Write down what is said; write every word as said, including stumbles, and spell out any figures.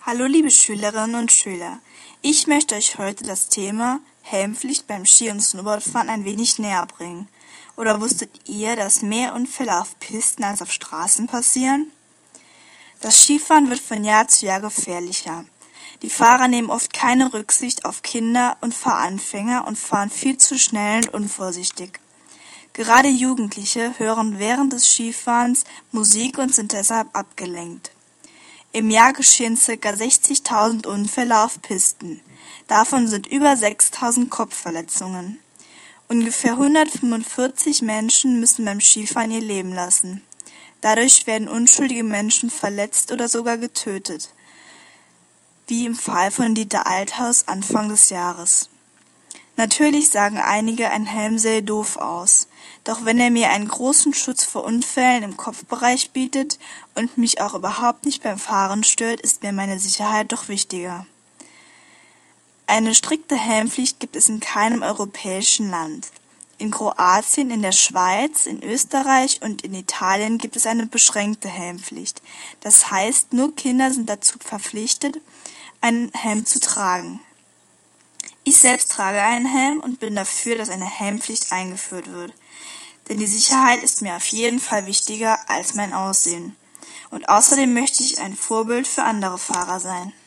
Hallo liebe Schülerinnen und Schüler, ich möchte euch heute das Thema Helmpflicht beim Ski- und Snowboardfahren ein wenig näher bringen. Oder wusstet ihr, dass mehr Unfälle auf Pisten als auf Straßen passieren? Das Skifahren wird von Jahr zu Jahr gefährlicher. Die Fahrer nehmen oft keine Rücksicht auf Kinder und Fahranfänger und fahren viel zu schnell und unvorsichtig. Gerade Jugendliche hören während des Skifahrens Musik und sind deshalb abgelenkt. Im Jahr geschehen ca. sechzigtausend Unfälle auf Pisten. Davon sind über sechstausend Kopfverletzungen. Ungefähr hundertfünfundvierzig Menschen müssen beim Skifahren ihr Leben lassen. Dadurch werden unschuldige Menschen verletzt oder sogar getötet, wie im Fall von Dieter Althaus Anfang des Jahres. Natürlich sagen einige, ein Helm sähe doof aus, doch wenn er mir einen großen Schutz vor Unfällen im Kopfbereich bietet und mich auch überhaupt nicht beim Fahren stört, ist mir meine Sicherheit doch wichtiger. Eine strikte Helmpflicht gibt es in keinem europäischen Land. In Kroatien, in der Schweiz, in Österreich und in Italien gibt es eine beschränkte Helmpflicht. Das heißt, nur Kinder sind dazu verpflichtet, einen Helm zu tragen. Ich selbst trage einen Helm und bin dafür, dass eine Helmpflicht eingeführt wird. Denn die Sicherheit ist mir auf jeden Fall wichtiger als mein Aussehen. Und außerdem möchte ich ein Vorbild für andere Fahrer sein.